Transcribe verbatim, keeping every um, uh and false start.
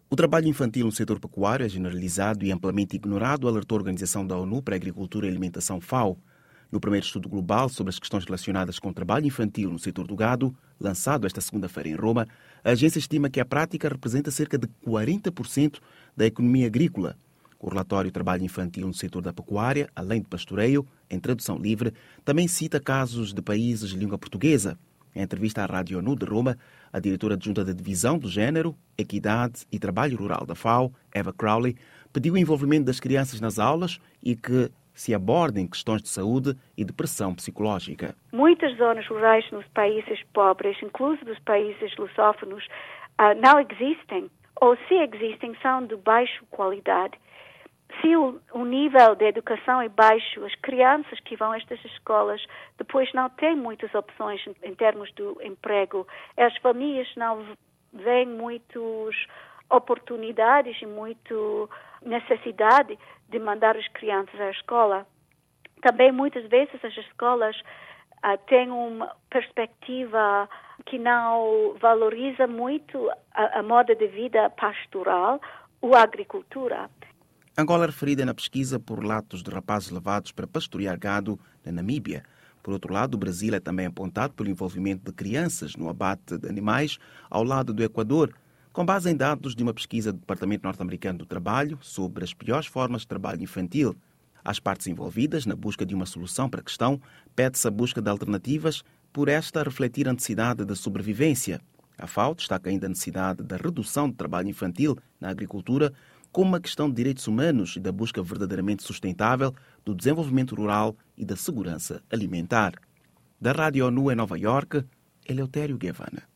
O trabalho infantil no setor pecuário é generalizado e amplamente ignorado, alertou a Organização da ONU para a Agricultura e Alimentação FAO. No primeiro estudo global sobre as questões relacionadas com o trabalho infantil no setor do gado, lançado esta segunda-feira em Roma, a agência estima que a prática representa cerca de quarenta por cento da economia agrícola. O relatório Trabalho Infantil no setor da pecuária, além de pastoreio, em tradução livre, também cita casos de países de língua portuguesa. Em entrevista à Rádio ONU de Roma, a diretora adjunta da Divisão do Gênero, Equidade e Trabalho Rural da FAO, Eva Crowley, pediu o envolvimento das crianças nas aulas e que se abordem questões de saúde e de pressão psicológica. Muitas zonas rurais nos países pobres, inclusive nos países lusófonos, não existem, ou se existem, são de baixa qualidade. Se o, o nível de educação é baixo, as crianças que vão a estas escolas depois não têm muitas opções em, em termos do emprego. As famílias não veem muitas oportunidades e muita necessidade de mandar as crianças à escola. Também muitas vezes as escolas uh, têm uma perspectiva que não valoriza muito a, a moda de vida pastoral ou a agricultura. Angola é referida na pesquisa por relatos de rapazes levados para pastorear gado na Namíbia. Por outro lado, o Brasil é também apontado pelo envolvimento de crianças no abate de animais ao lado do Equador, com base em dados de uma pesquisa do Departamento Norte-Americano do Trabalho sobre as piores formas de trabalho infantil. Às partes envolvidas na busca de uma solução para a questão, pede-se a busca de alternativas, por esta a refletir a necessidade da sobrevivência. A FAO destaca ainda a necessidade da redução do trabalho infantil na agricultura, como uma questão de direitos humanos e da busca verdadeiramente sustentável do desenvolvimento rural e da segurança alimentar. Da Rádio ONU em Nova Iorque, Eleutério Guevara.